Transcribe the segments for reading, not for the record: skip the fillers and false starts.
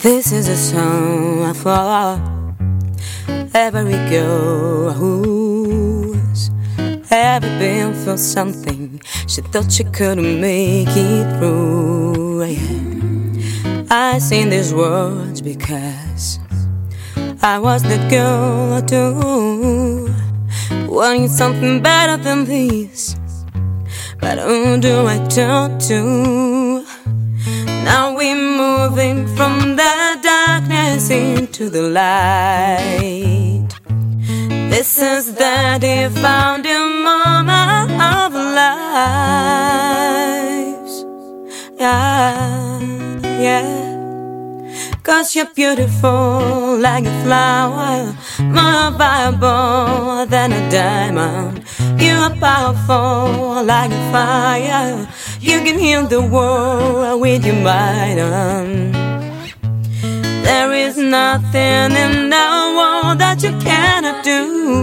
This is a song for every girl who's ever been through something she thought she couldn't make it through. Yeah. I sing these words because I was that girl too, wanting something better than this. But who do I turn to? Now we're moving from the darkness into the light. This is the defining moment of our lives. Yeah, yeah. 'Cause you're beautiful like a flower, more viable than a diamond. You are powerful like a fire. You can heal the world with your mind. There is nothing in the world that you cannot do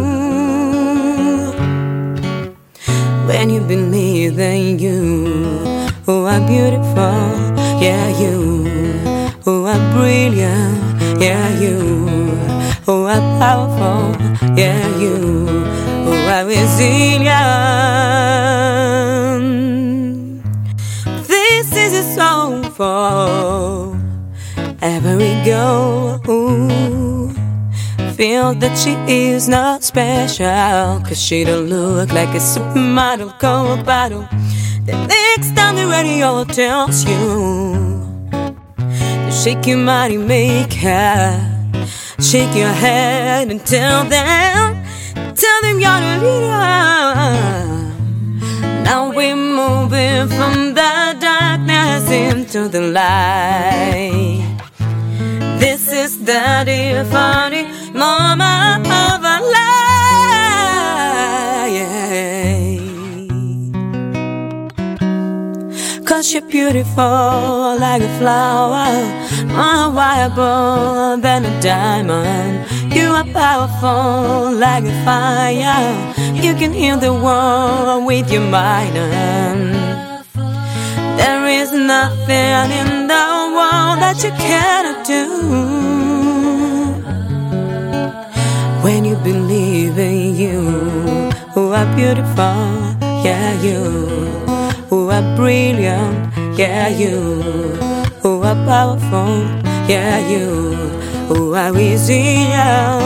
when you believe in you. Who are beautiful, yeah, you. Who are brilliant, yeah, you. Who are powerful, yeah, you. Who are resilient. This is a song for every girl who feels that she is not special, 'cause she don't look like a supermodel cold bottle. The next time the radio tells you to shake your body, make her shake your head and tell them you're the leader. Now we're moving from the darkness into the light. This is the defining moment of our life. 'Cause you're beautiful like a flower, more viable than a diamond. You are powerful like a fire. You can heal the world with your mind. There is nothing in the world that you cannot do when you believe in you. Who are beautiful, yeah, you. Who are brilliant, yeah, you. Who are powerful, yeah, you. Who are resilient.